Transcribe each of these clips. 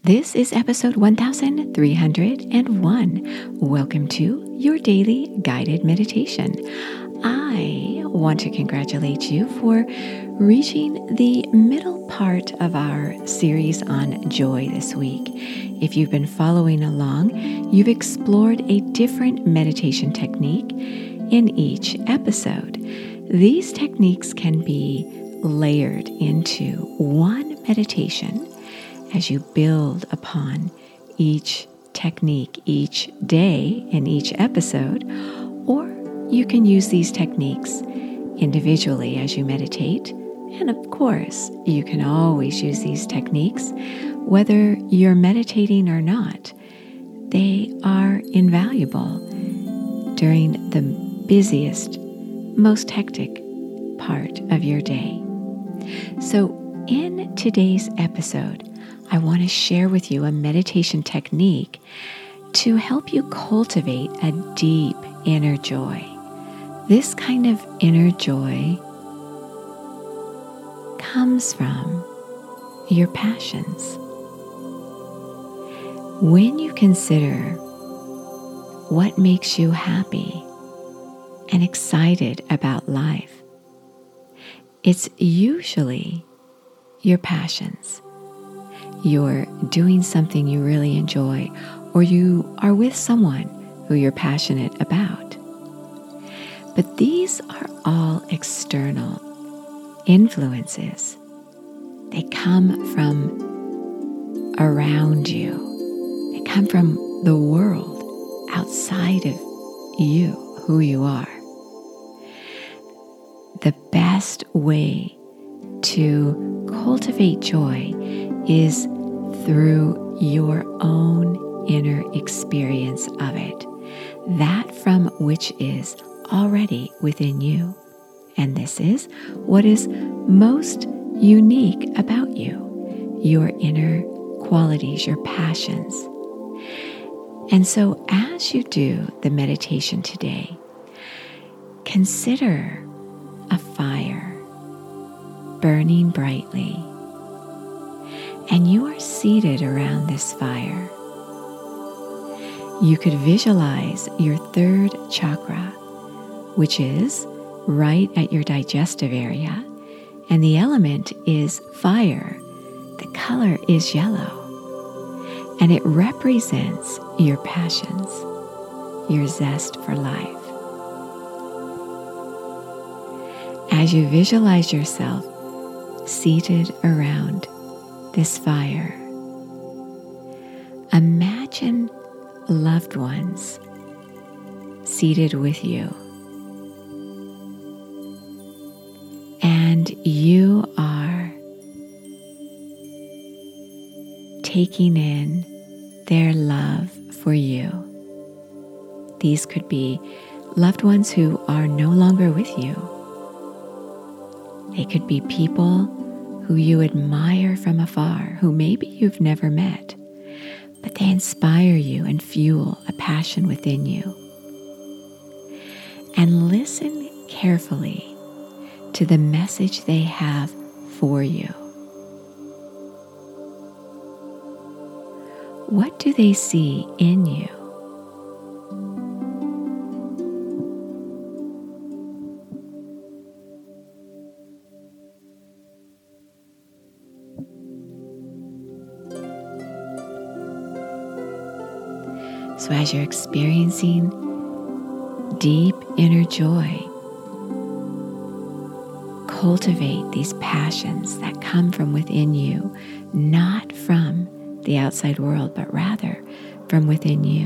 This is episode 1301. Welcome to your daily guided meditation. I want to congratulate you for reaching the middle part of our series on joy this week. If you've been following along, you've explored a different meditation technique in each episode. These techniques can be layered into one meditation as you build upon each technique each day in each episode, or you can use these techniques individually as you meditate. And of course, you can always use these techniques whether you're meditating or not. They are invaluable during the busiest, most hectic part of your day. So in today's episode, I want to share with you a meditation technique to help you cultivate a deep inner joy. This kind of inner joy comes from your passions. When you consider what makes you happy and excited about life, it's usually your passions. You're doing something you really enjoy, or you are with someone who you're passionate about. But these are all external influences. They come from around you. They come from the world outside of you, who you are. The best way to cultivate joy is through your own inner experience of it, that from which is already within you. And this is what is most unique about you, your inner qualities, your passions. And so as you do the meditation today, consider a fire burning brightly, and you are seated around this fire. You could visualize your third chakra, which is right at your digestive area, and the element is fire. The color is yellow, and it represents your passions, your zest for life. As you visualize yourself seated around this fire, imagine loved ones seated with you, and you are taking in their love for you. These could be loved ones who are no longer with you. They could be people who you admire from afar, who maybe you've never met, but they inspire you and fuel a passion within you. And listen carefully to the message they have for you. What do they see in you? So as you're experiencing deep inner joy, cultivate these passions that come from within you, not from the outside world, but rather from within you.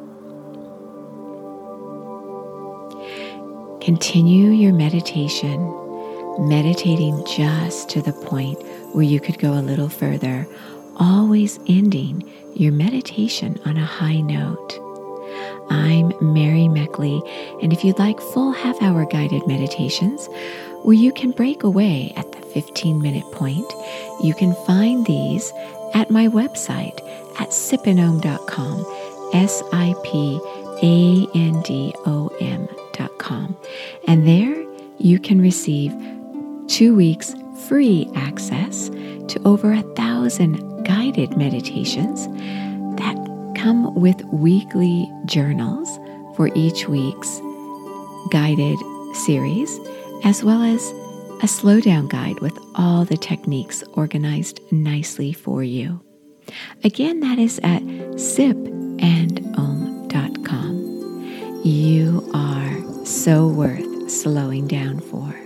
Continue your meditation, meditating just to the point where you could go a little further, always ending your meditation on a high note. I'm Mary Meckley, and if you'd like full half-hour guided meditations where you can break away at the 15-minute point, you can find these at my website at sipandom.com, sipandom.com. And there you can receive 2 weeks free access to over 1,000 guided meditations that come with weekly journals for each week's guided series, as well as a slowdown guide with all the techniques organized nicely for you. Again, that is at sipandom.com. You are so worth slowing down for.